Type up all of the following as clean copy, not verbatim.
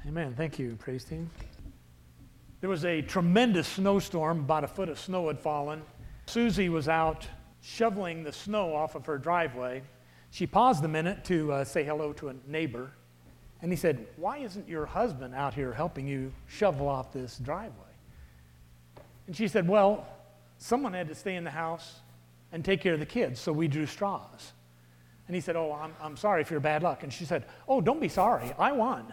Amen. Thank you, praise team. There was a tremendous snowstorm. About a foot of snow had fallen. Susie was out shoveling the snow off of her driveway. She paused a minute to say hello to a neighbor. And he said, "Why isn't your husband out here helping you shovel off this driveway?" And she said, "Well, someone had to stay in the house and take care of the kids, so we drew straws." And he said, "Oh, I'm sorry for your bad luck." And she said, "Oh, don't be sorry. I won."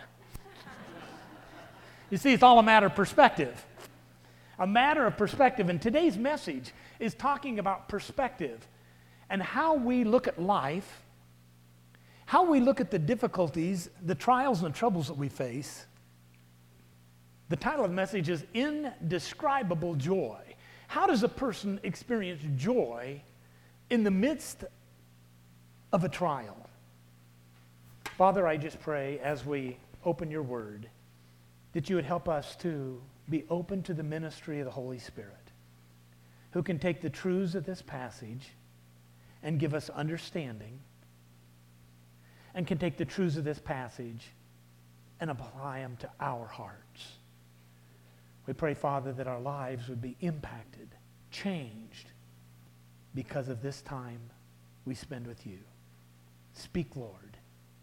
You see, it's all a matter of perspective. A matter of perspective. And today's message is talking about perspective and how we look at life, how we look at the difficulties, the trials and the troubles that we face. The title of the message is Indescribable Joy. How does a person experience joy in the midst of a trial? Father, I just pray as we open your word that you would help us to be open to the ministry of the Holy Spirit, who can take the truths of this passage and give us understanding, and can take the truths of this passage and apply them to our hearts. We pray, Father, that our lives would be impacted, changed, because of this time we spend with you. Speak, Lord,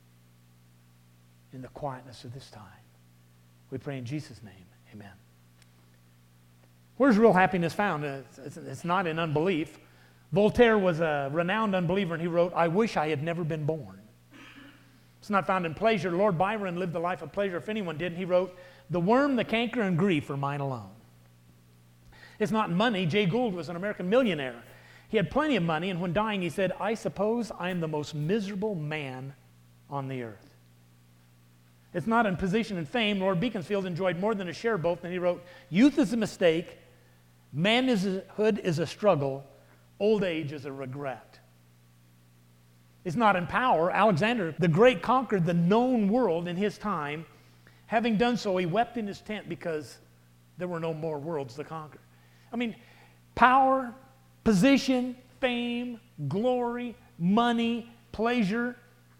in the quietness of this time. We pray in Jesus' name, amen. Where's real happiness found? It's not in unbelief. Voltaire was a renowned unbeliever, and he wrote, "I wish I had never been born." It's not found in pleasure. Lord Byron lived a life of pleasure. If anyone didn't, he wrote, "The worm, the canker, and grief are mine alone." It's not in money. Jay Gould was an American millionaire. He had plenty of money, and when dying, he said, "I suppose I am the most miserable man on the earth." It's not in position and fame. Lord Beaconsfield enjoyed more than a share of both, and he wrote, "Youth is a mistake, manhood is a struggle, old age is a regret." It's not in power. Alexander the Great conquered the known world in his time. Having done so, he wept in his tent because there were no more worlds to conquer. I mean, power, position, fame, glory, money, pleasure,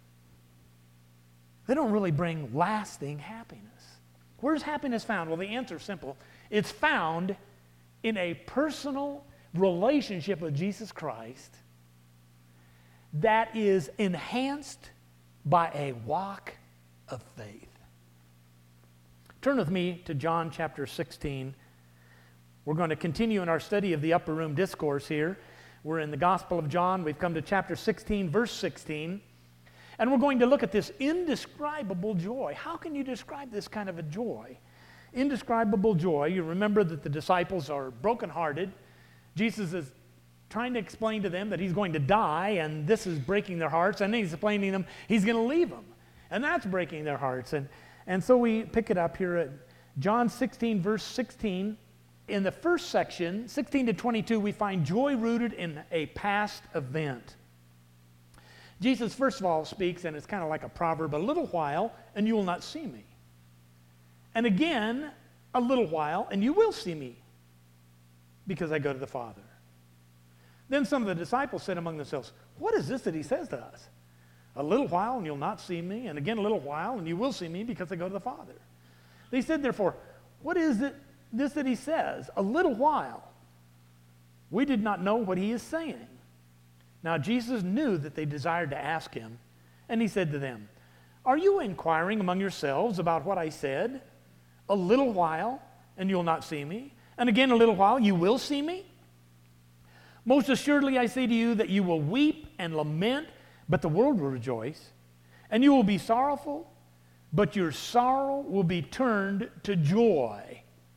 they don't really bring lasting happiness. Where's happiness found? Well, the answer is simple. It's found in a personal relationship with Jesus Christ that is enhanced by a walk of faith. Turn with me to John chapter 16. We're going to continue in our study of the Upper Room Discourse here. We're in the Gospel of John. We've come to chapter 16, verse 16. And we're going to look at this indescribable joy. How can you describe this kind of a joy? Indescribable joy. You remember that the disciples are brokenhearted. Jesus is trying to explain to them that he's going to die, and this is breaking their hearts. And then he's explaining to them he's going to leave them. And that's breaking their hearts. And so we pick it up here at John 16, verse 16. In the first section, 16 to 22, we find joy rooted in a past event. Jesus, first of all, speaks, and it's kind of like a proverb, "A little while, and you will not see me. And again, a little while, and you will see me, because I go to the Father." Then some of the disciples said among themselves, "What is this that he says to us? A little while, and you'll not see me, and again a little while, and you will see me, because I go to the Father." They said, therefore, "What is this that he says? A little while. We did not know what he is saying." Now Jesus knew that they desired to ask him, and he said to them, "Are you inquiring among yourselves about what I said? A little while, and you'll not see me, and again a little while, you will see me? Most assuredly I say to you that you will weep and lament, but the world will rejoice. And you will be sorrowful, but your sorrow will be turned to joy."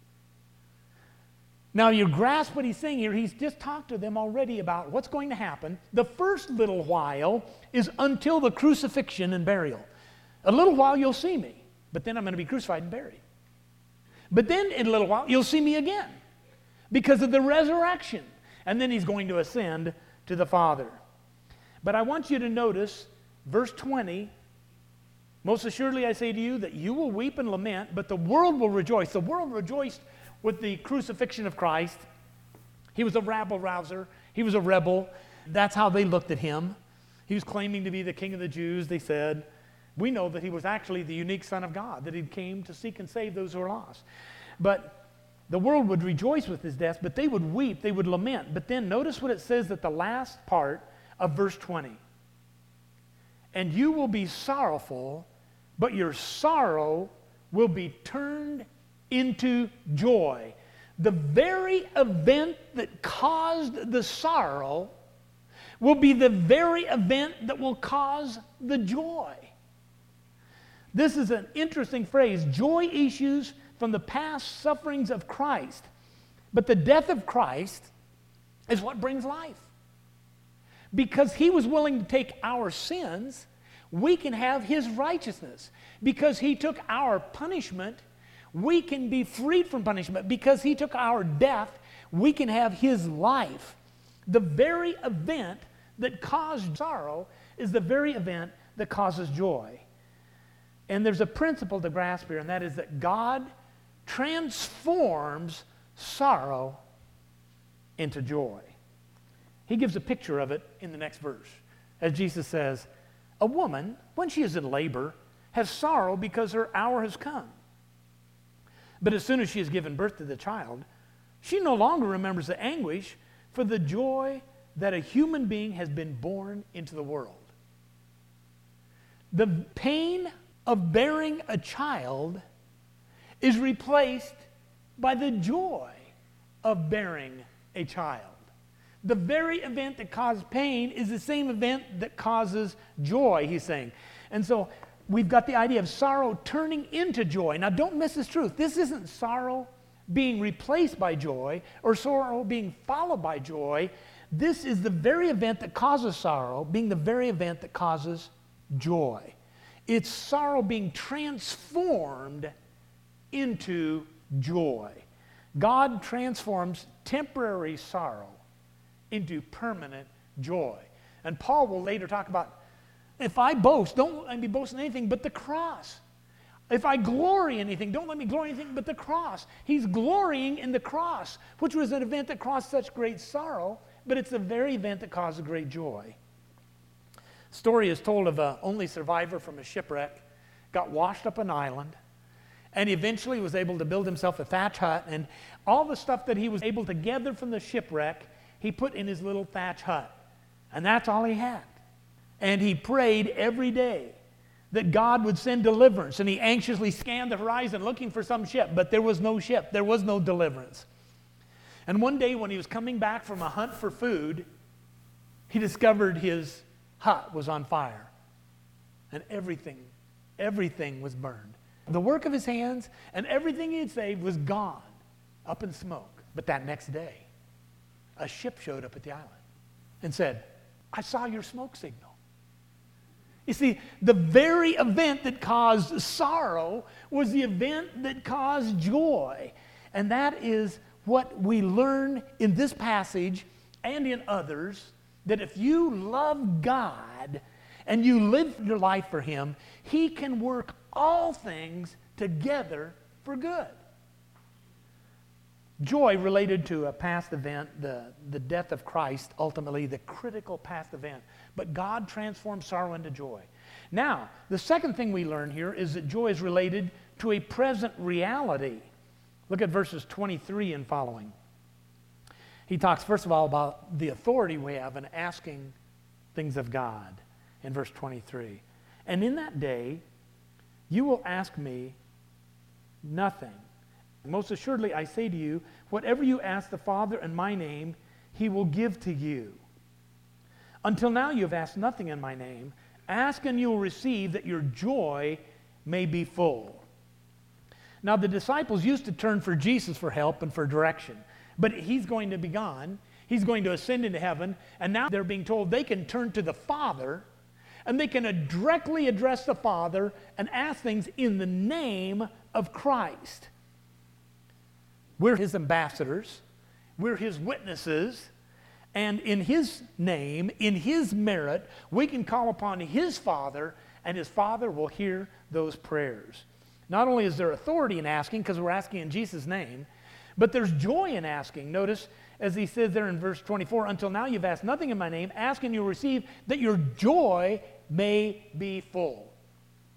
Now you grasp what he's saying here. He's just talked to them already about what's going to happen. The first little while is until the crucifixion and burial. A little while you'll see me, but then I'm going to be crucified and buried. But then in a little while you'll see me again because of the resurrection. And then he's going to ascend to the Father. But I want you to notice verse 20. "Most assuredly I say to you that you will weep and lament, but the world will rejoice." The world rejoiced with the crucifixion of Christ. He was a rabble-rouser. He was a rebel. That's how they looked at him. He was claiming to be the king of the Jews, they said. We know that he was actually the unique Son of God, that he came to seek and save those who are lost. But the world would rejoice with his death, but they would weep, they would lament. But then notice what it says at the last part of verse 20. And you will be sorrowful, but your sorrow will be turned into joy. The very event that caused the sorrow will be the very event that will cause the joy. This is an interesting phrase. Joy issues from the past sufferings of Christ. But the death of Christ is what brings life. Because he was willing to take our sins, we can have his righteousness. Because he took our punishment, we can be freed from punishment. Because he took our death, we can have his life. The very event that caused sorrow is the very event that causes joy. And there's a principle to grasp here, and that is that God transforms sorrow into joy. He gives a picture of it in the next verse. As Jesus says, a woman, when she is in labor, has sorrow because her hour has come. But as soon as she has given birth to the child, she no longer remembers the anguish for the joy that a human being has been born into the world. The pain of bearing a child is replaced by the joy of bearing a child. The very event that caused pain is the same event that causes joy, he's saying. And so we've got the idea of sorrow turning into joy. Now don't miss this truth. This isn't sorrow being replaced by joy or sorrow being followed by joy. This is the very event that causes sorrow being the very event that causes joy. It's sorrow being transformed into joy. God transforms temporary sorrow into permanent joy. And Paul will later talk about, if I boast, don't let me boast in anything but the cross. If I glory in anything, don't let me glory in anything but the cross. He's glorying in the cross, which was an event that caused such great sorrow, but it's the very event that caused great joy. Story is told of an only survivor from a shipwreck, got washed up an island, and eventually was able to build himself a thatch hut, and all the stuff that he was able to gather from the shipwreck, he put in his little thatch hut. And that's all he had. And he prayed every day that God would send deliverance, and he anxiously scanned the horizon looking for some ship, but there was no ship, there was no deliverance. And one day when he was coming back from a hunt for food, he discovered his hut was on fire, and everything was burned. The work of his hands and everything he had saved was gone, up in smoke. But that next day, a ship showed up at the island and said, I saw your smoke signal. You see, the very event that caused sorrow was the event that caused joy. And that is what we learn in this passage and in others, that if you love God and you live your life for him, he can work all things together for good. Joy related to a past event, the death of Christ, ultimately the critical past event. But God transforms sorrow into joy. Now, the second thing we learn here is that joy is related to a present reality. Look at verses 23 and following. He talks, first of all, about the authority we have in asking things of God in verse 23. And in that day, you will ask me nothing. Most assuredly, I say to you, whatever you ask the Father in my name, he will give to you. Until now you have asked nothing in my name. Ask and you will receive, that your joy may be full. Now the disciples used to turn for Jesus for help and for direction. But he's going to be gone. He's going to ascend into heaven. And now they're being told they can turn to the Father, and they can directly address the Father and ask things in the name of Christ. We're his ambassadors. We're his witnesses. And in his name, in his merit, we can call upon his Father, and his Father will hear those prayers. Not only is there authority in asking, because we're asking in Jesus' name, but there's joy in asking. Notice, as he says there in verse 24, until now you've asked nothing in my name, ask and you'll receive, that your joy may be full.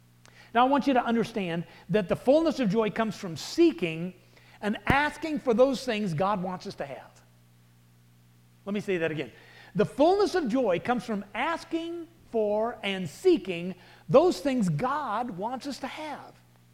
Now I want you to understand that the fullness of joy comes from seeking and asking for those things God wants us to have. Let me say that again. The fullness of joy comes from asking for and seeking those things God wants us to have.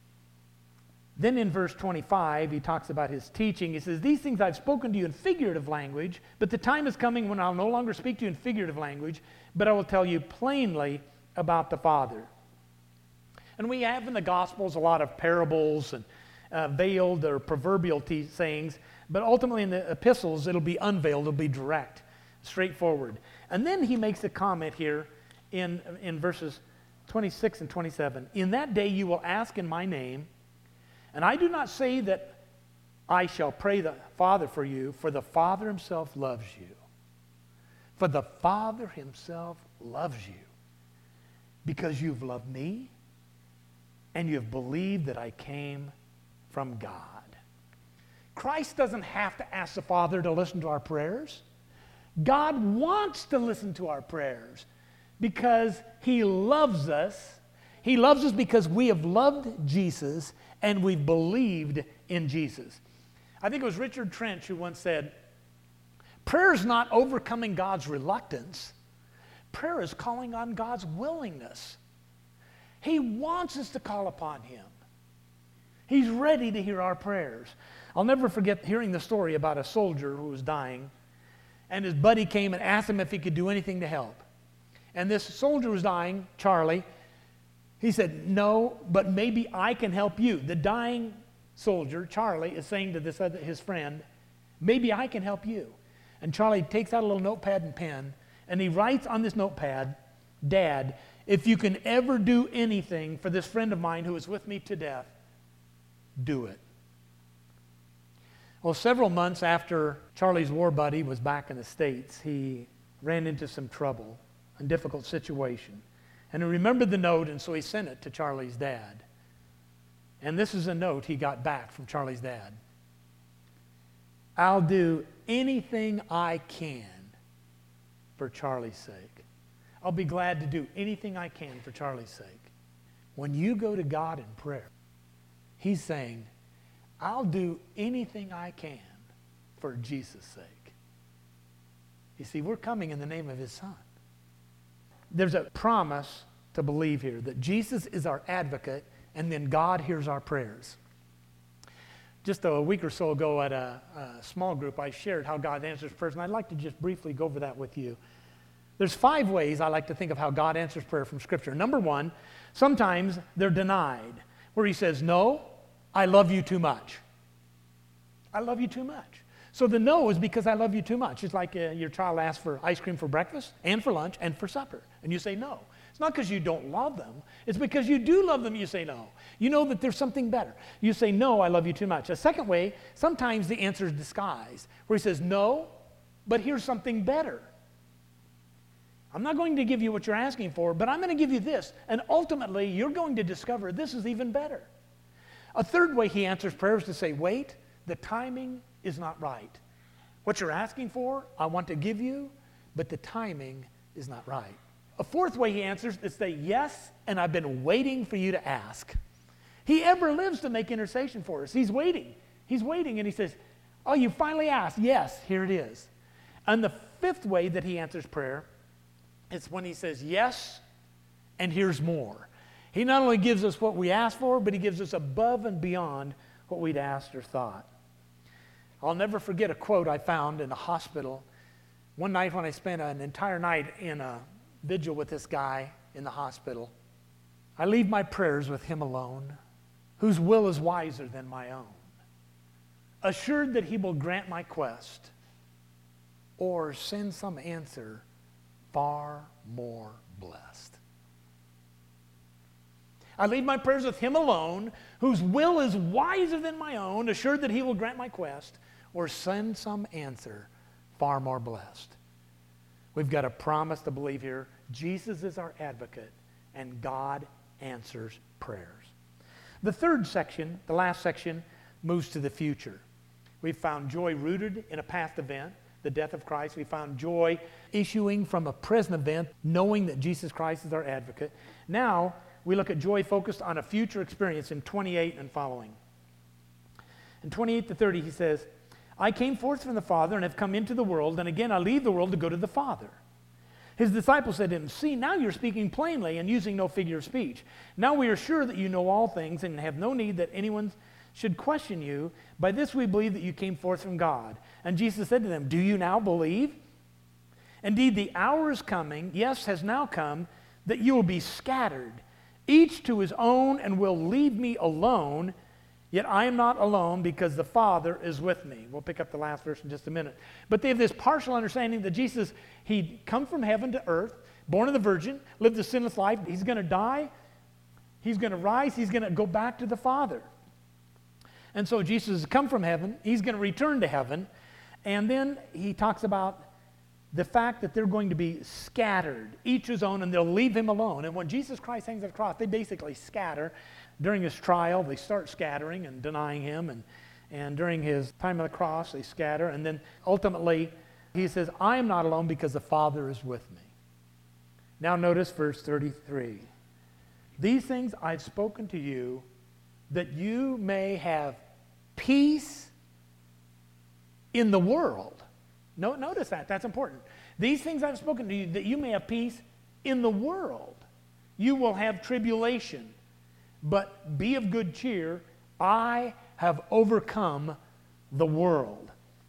Then in verse 25, he talks about his teaching. He says, these things I've spoken to you in figurative language, but the time is coming when I'll no longer speak to you in figurative language, but I will tell you plainly about the Father. And we have in the Gospels a lot of parables and veiled or proverbial sayings, but ultimately in the epistles, it'll be unveiled, it'll be direct, straightforward. And then he makes a comment here in verses 26 and 27. In that day you will ask in my name, and I do not say that I shall pray the Father for you, for the Father himself loves you. For the Father himself loves you because you've loved me and you've believed that I came from God. Christ doesn't have to ask the Father to listen to our prayers. God wants to listen to our prayers because he loves us. He loves us because we have loved Jesus and we've believed in Jesus. I think it was Richard Trench who once said, prayer is not overcoming God's reluctance. Prayer is calling on God's willingness. He wants us to call upon him. He's ready to hear our prayers. I'll never forget hearing the story about a soldier who was dying, and his buddy came and asked him if he could do anything to help. And this soldier was dying, Charlie. He said, no, but maybe I can help you. The dying soldier, Charlie, is saying to his friend, maybe I can help you. And Charlie takes out a little notepad and pen, and he writes on this notepad, Dad, if you can ever do anything for this friend of mine who is with me to death, do it. Well, several months after Charlie's war buddy was back in the States, he ran into some trouble, a difficult situation. And he remembered the note, and so he sent it to Charlie's dad. And this is a note he got back from Charlie's dad. I'll do anything I can for Charlie's sake. I'll be glad to do anything I can for Charlie's sake. When you go to God in prayer, he's saying, I'll do anything I can for Jesus' sake. You see, we're coming in the name of his Son. There's a promise to believe here that Jesus is our advocate and then God hears our prayers. Just a week or so ago at a small group, I shared how God answers prayers, and I'd like to just briefly go over that with you. There's 5 ways I like to think of how God answers prayer from Scripture. Number 1, sometimes they're denied, where he says, no, I love you too much. I love you too much. So the no is because I love you too much. It's like your child asks for ice cream for breakfast and for lunch and for supper, and you say no. It's not because you don't love them. It's because you do love them, you say no. You know that there's something better. You say, no, I love you too much. A second way, sometimes the answer is disguised, where he says, no, but here's something better. I'm not going to give you what you're asking for, but I'm going to give you this, and ultimately you're going to discover this is even better. A third way he answers prayer is to say, wait, the timing is not right. What you're asking for, I want to give you, but the timing is not right. A fourth way he answers is to say, yes, and I've been waiting for you to ask. He ever lives to make intercession for us. He's waiting. He's waiting, and he says, oh, you finally asked. Yes, here it is. And the fifth way that he answers prayer is when he says, yes, and here's more. He not only gives us what we asked for, but he gives us above and beyond what we'd asked or thought. I'll never forget a quote I found in a hospital. One night when I spent an entire night in a vigil with this guy in the hospital, I leave my prayers with him alone, whose will is wiser than my own, assured that he will grant my quest or send some answer far more blessed. I leave my prayers with him alone, whose will is wiser than my own, assured that he will grant my quest or send some answer far more blessed. We've got a promise to believe here. Jesus is our advocate, and God answers prayers. The third section, the last section, moves to the future. We've found joy rooted in a past event, the death of Christ. We found joy issuing from a present event, knowing that Jesus Christ is our advocate. Now, we look at joy focused on a future experience in 28 and following. In 28 to 30, he says, I came forth from the Father and have come into the world, and again I leave the world to go to the Father. His disciples said to him, see, now you're speaking plainly and using no figure of speech. Now we are sure that you know all things and have no need that anyone should question you. By this we believe that you came forth from God. And Jesus said to them, do you now believe? Indeed, the hour is coming, yes, has now come, that you will be scattered, each to his own, and will leave me alone. Yet I am not alone, because the Father is with me. We'll pick up the last verse in just a minute. But they have this partial understanding that Jesus, he'd come from heaven to earth, born of the Virgin, lived a sinless life. He's going to die. He's going to rise. He's going to go back to the Father. And so Jesus has come from heaven. He's going to return to heaven. And then he talks about the fact that they're going to be scattered, each his own, and they'll leave him alone. And when Jesus Christ hangs on the cross, they basically scatter. During his trial, they start scattering and denying him, and during his time on the cross, they scatter, and then ultimately, he says, I am not alone because the Father is with me. Now notice verse 33. These things I've spoken to you, that you may have peace in the world. Notice that, that's important. These things I've spoken to you, that you may have peace in the world. You will have tribulation. But be of good cheer, I have overcome the world.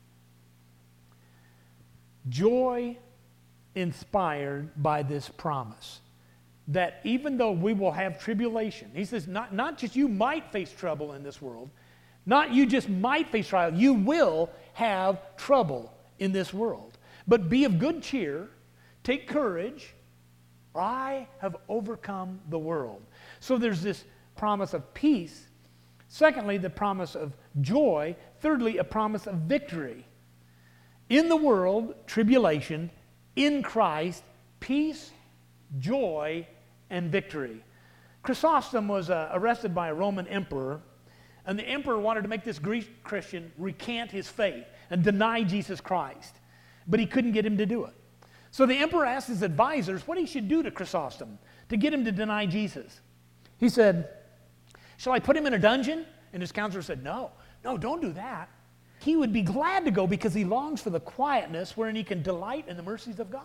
Joy inspired by this promise that even though we will have tribulation, he says, not just you might face trouble in this world, not you just might face trial, you will have trouble in this world. But be of good cheer, take courage, I have overcome the world. So there's this promise of peace. Secondly, the promise of joy. Thirdly, a promise of victory. In the world, tribulation. In Christ, peace, joy, and victory. Chrysostom was arrested by a Roman emperor, and the emperor wanted to make this Greek Christian recant his faith and deny Jesus Christ, but he couldn't get him to do it. So the emperor asked his advisors what he should do to Chrysostom to get him to deny Jesus. He said, shall I put him in a dungeon? And his counselor said, no, don't do that. He would be glad to go because he longs for the quietness wherein he can delight in the mercies of God.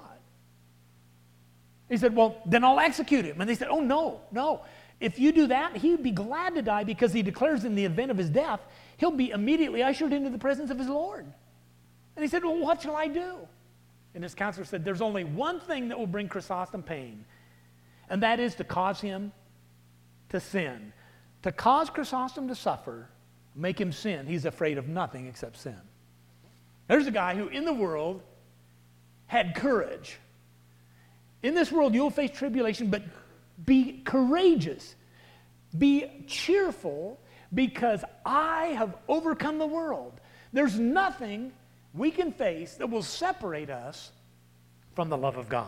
He said, well, then I'll execute him. And they said, oh, no. If you do that, he would be glad to die because he declares in the event of his death, he'll be immediately ushered into the presence of his Lord. And he said, well, what shall I do? And his counselor said, there's only one thing that will bring Chrysostom pain, and that is to cause him to sin. To cause Chrysostom to suffer, make him sin. He's afraid of nothing except sin. There's a guy who in the world had courage. In this world you'll face tribulation, but be courageous. Be cheerful because I have overcome the world. There's nothing we can face that will separate us from the love of God.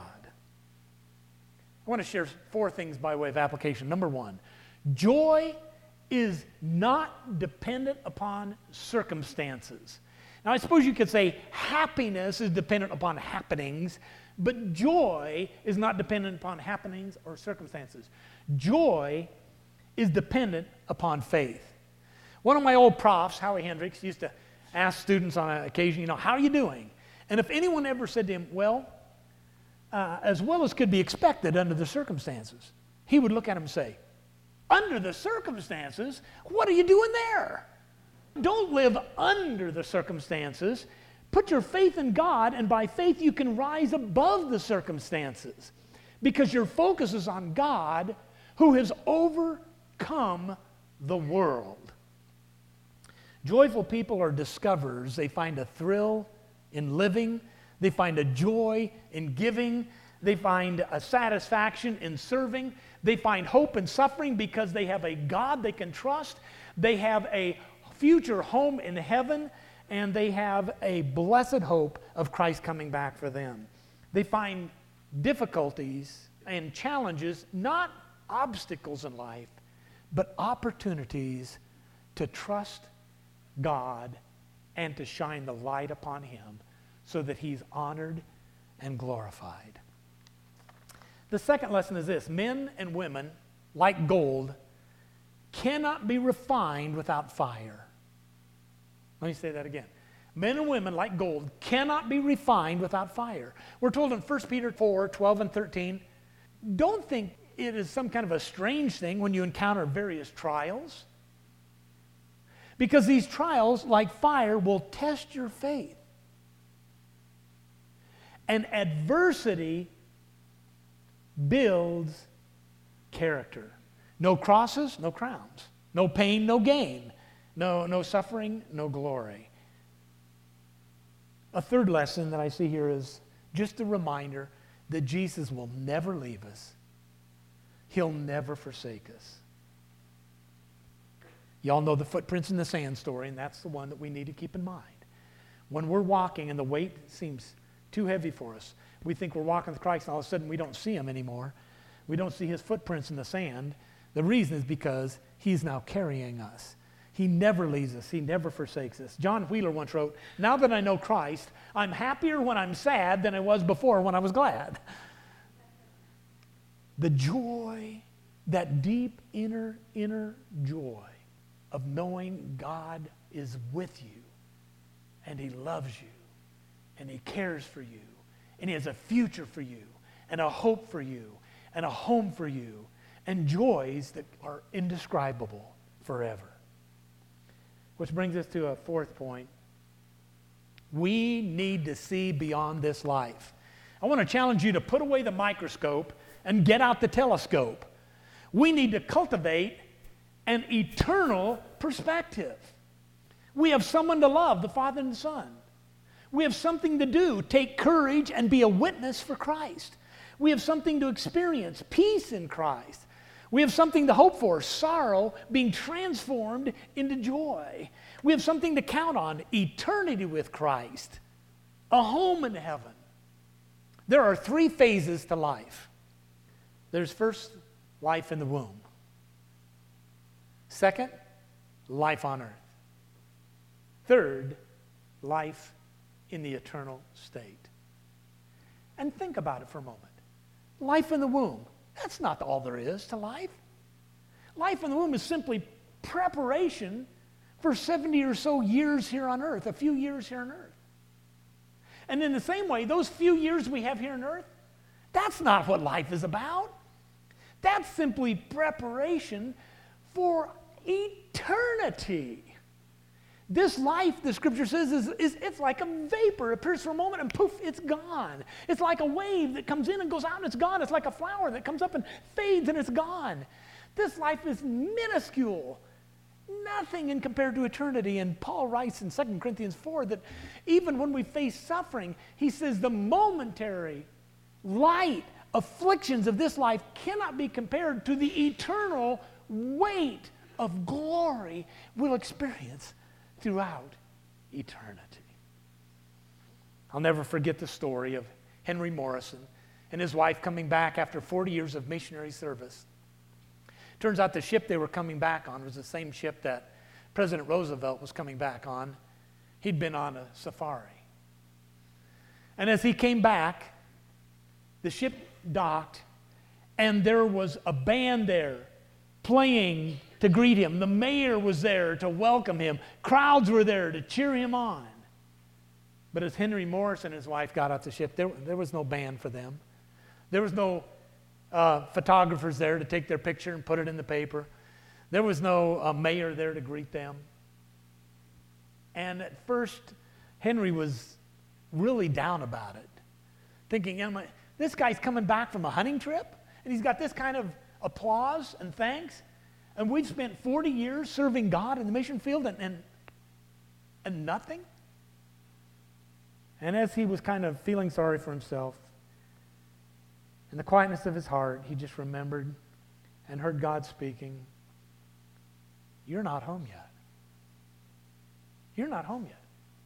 I want to share 4 things by way of application. Number 1, joy is not dependent upon circumstances. Now, I suppose you could say happiness is dependent upon happenings, but joy is not dependent upon happenings or circumstances. Joy is dependent upon faith. One of my old profs, Howie Hendricks, used to ask students on occasion, how are you doing? And if anyone ever said to him, well as could be expected under the circumstances, he would look at him and say, under the circumstances? What are you doing there? Don't live under the circumstances. Put your faith in God, and by faith you can rise above the circumstances because your focus is on God who has overcome the world. Joyful people are discoverers. They find a thrill in living. They find a joy in giving. They find a satisfaction in serving. They find hope in suffering because they have a God they can trust. They have a future home in heaven, and they have a blessed hope of Christ coming back for them. They find difficulties and challenges, not obstacles in life, but opportunities to trust God and to shine the light upon Him so that He's honored and glorified. The second lesson is this: men and women like gold, cannot be refined without fire. Let me say that again. Men and women, like gold, cannot be refined without fire. We're told in 1 Peter 4, 12 and 13, don't think it is some kind of a strange thing when you encounter various trials. Because these trials, like fire, will test your faith. And adversity builds character. No crosses, no crowns. No pain, no gain. No suffering, no glory. A third lesson that I see here is just a reminder that Jesus will never leave us. He'll never forsake us. Y'all know the footprints in the sand story, and that's the one that we need to keep in mind. When we're walking and the weight seems too heavy for us, we think we're walking with Christ, and all of a sudden we don't see him anymore. We don't see his footprints in the sand. The reason is because he's now carrying us. He never leaves us. He never forsakes us. John Wheeler once wrote, "Now that I know Christ, I'm happier when I'm sad than I was before when I was glad." The joy, that deep inner joy of knowing God is with you, and he loves you, and he cares for you, and he has a future for you, and a hope for you, and a home for you, and joys that are indescribable forever. Which brings us to a fourth point. We need to see beyond this life. I want to challenge you to put away the microscope and get out the telescope. We need to cultivate an eternal perspective. We have someone to love, the Father and the Son. We have something to do, take courage and be a witness for Christ. We have something to experience, peace in Christ. We have something to hope for, sorrow being transformed into joy. We have something to count on, eternity with Christ, a home in heaven. There are 3 phases to life. There's first, life in the womb. Second, life on earth. Third, life in the eternal state. And think about it for a moment. Life in the womb. That's not all there is to life. Life in the womb is simply preparation for 70 or so years here on earth, a few years here on earth. And in the same way, those few years we have here on earth, that's not what life is about. That's simply preparation for eternity. This life, the scripture says, it's like a vapor. It appears for a moment and poof, it's gone. It's like a wave that comes in and goes out and it's gone. It's like a flower that comes up and fades and it's gone. This life is minuscule. Nothing in compared to eternity. And Paul writes in 2 Corinthians 4 that even when we face suffering, he says the momentary light afflictions of this life cannot be compared to the eternal weight of glory we'll experience throughout eternity. I'll never forget the story of Henry Morrison and his wife coming back after 40 years of missionary service. Turns out the ship they were coming back on was the same ship that President Roosevelt was coming back on. He'd been on a safari. And as he came back, the ship docked, and there was a band there playing to greet him. The mayor was there to welcome him. Crowds were there to cheer him on. But as Henry Morrison and his wife got off the ship, there was no band for them. There was no photographers there to take their picture and put it in the paper. There was no mayor there to greet them. And at first, Henry was really down about it, thinking, this guy's coming back from a hunting trip, and he's got this kind of applause and thanks, and we've spent 40 years serving God in the mission field and nothing? And as he was kind of feeling sorry for himself, in the quietness of his heart, he just remembered and heard God speaking, "You're not home yet. You're not home yet.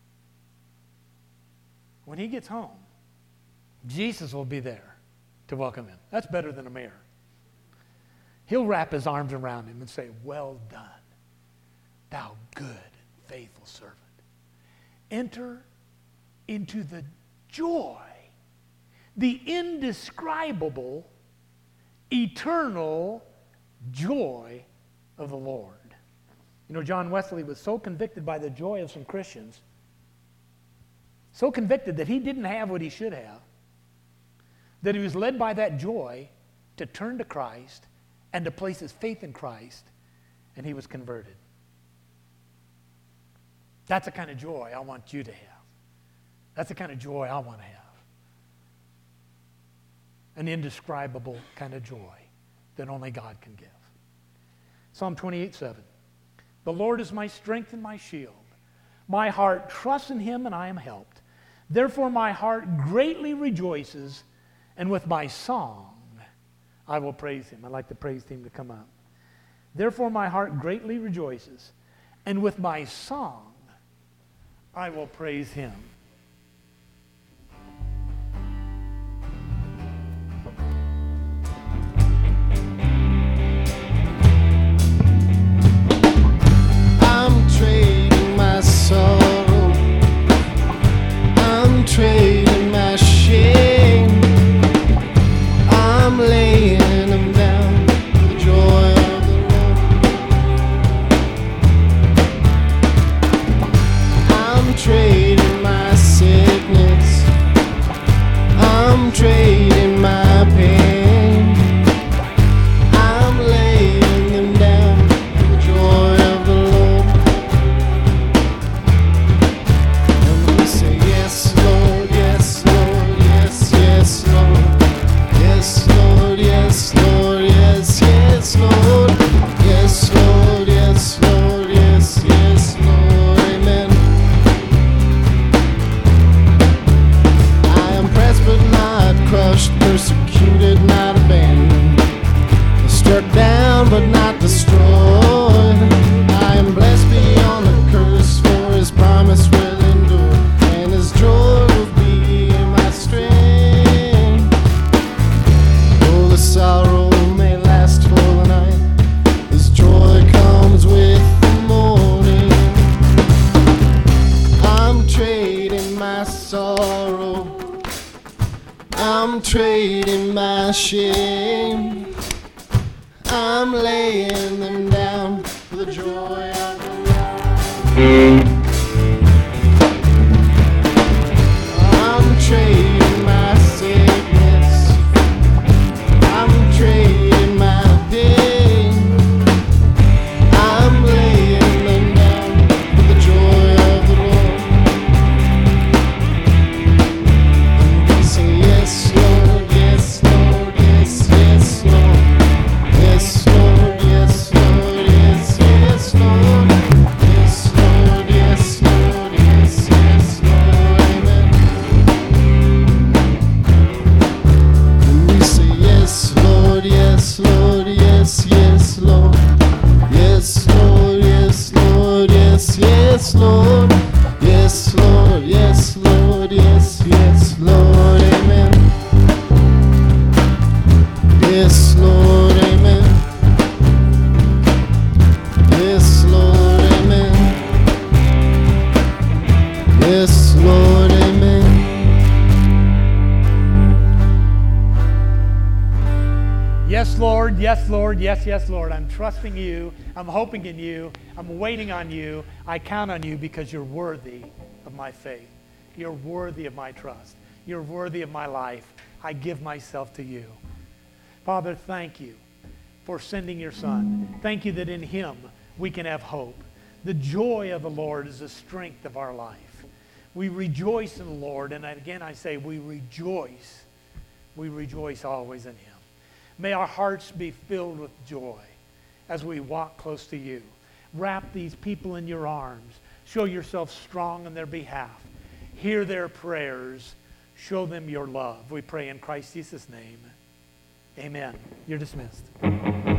When he gets home, Jesus will be there to welcome him." That's better than a mayor. He'll wrap his arms around him and say, "Well done, thou good, faithful servant. Enter into the joy, the indescribable, eternal joy of the Lord. You know, John Wesley was so convicted by the joy of some Christians, so convicted that he didn't have what he should have, that he was led by that joy to turn to Christ and to place his faith in Christ, and he was converted. That's the kind of joy I want you to have. That's the kind of joy I want to have. An indescribable kind of joy that only God can give. Psalm 28:7. The Lord is my strength and my shield. My heart trusts in him and I am helped. Therefore my heart greatly rejoices, and with my song I will praise him. I'd like the praise team to come up. Therefore my heart greatly rejoices, and with my song I will praise him. I'm trading my sorrow, I'm trading my shame, I'm laying them down for the joy of the Lord. I'm trading my sickness, I'm trading my pain, I'm laying them down for the joy of the Lord. And we say, yes, Lord, yes, Lord, yes, yes, Lord. Yes, Lord, yes, Lord, yes, yes, Lord. Yes, Lord, yes, Lord, yes, yes, Lord. Amen. I am pressed but not crushed, persecuted, not abandoned, struck down but not destroyed. I am blessed beyond the curse, for his promise will endure, and his joy will be my strength. Though the sorrow may last for the night, his joy comes with the morning. I'm trading my sorrow, I'm trading my shame, I'm laying them down for the joy of the Lord. I'm trading my sickness, I'm trading my pain, I'm laying them down for the joy of the Lord. And we say, yes, Lord, yes, Lord, yes, yes, Lord. Yes, Lord, yes, Lord, yes, yes, Lord. Yes, Lord, yes, Lord, yes, yes, Lord. Amen. And we say, yes, Lord, yes, Lord, yes, yes, Lord. Yes, Lord, yes, Lord, yes, yes, Lord. Yes, Lord, yes, Lord, yes, yes, Lord. Amen. Yes, Lord, amen. Yes, Lord, amen. Yes, Lord, amen. Yes, Lord, yes, Lord, yes, yes, Lord. I'm trusting you. I'm hoping in you. I'm waiting on you. I count on you because you're worthy of my faith. You're worthy of my trust. You're worthy of my life. I give myself to you. Father, thank you for sending your Son. Thank you that in him we can have hope. The joy of the Lord is the strength of our life. We rejoice in the Lord, and again I say we rejoice. We rejoice always in him. May our hearts be filled with joy as we walk close to you. Wrap these people in your arms. Show yourself strong on their behalf. Hear their prayers. Show them your love. We pray in Christ Jesus' name. Amen. You're dismissed.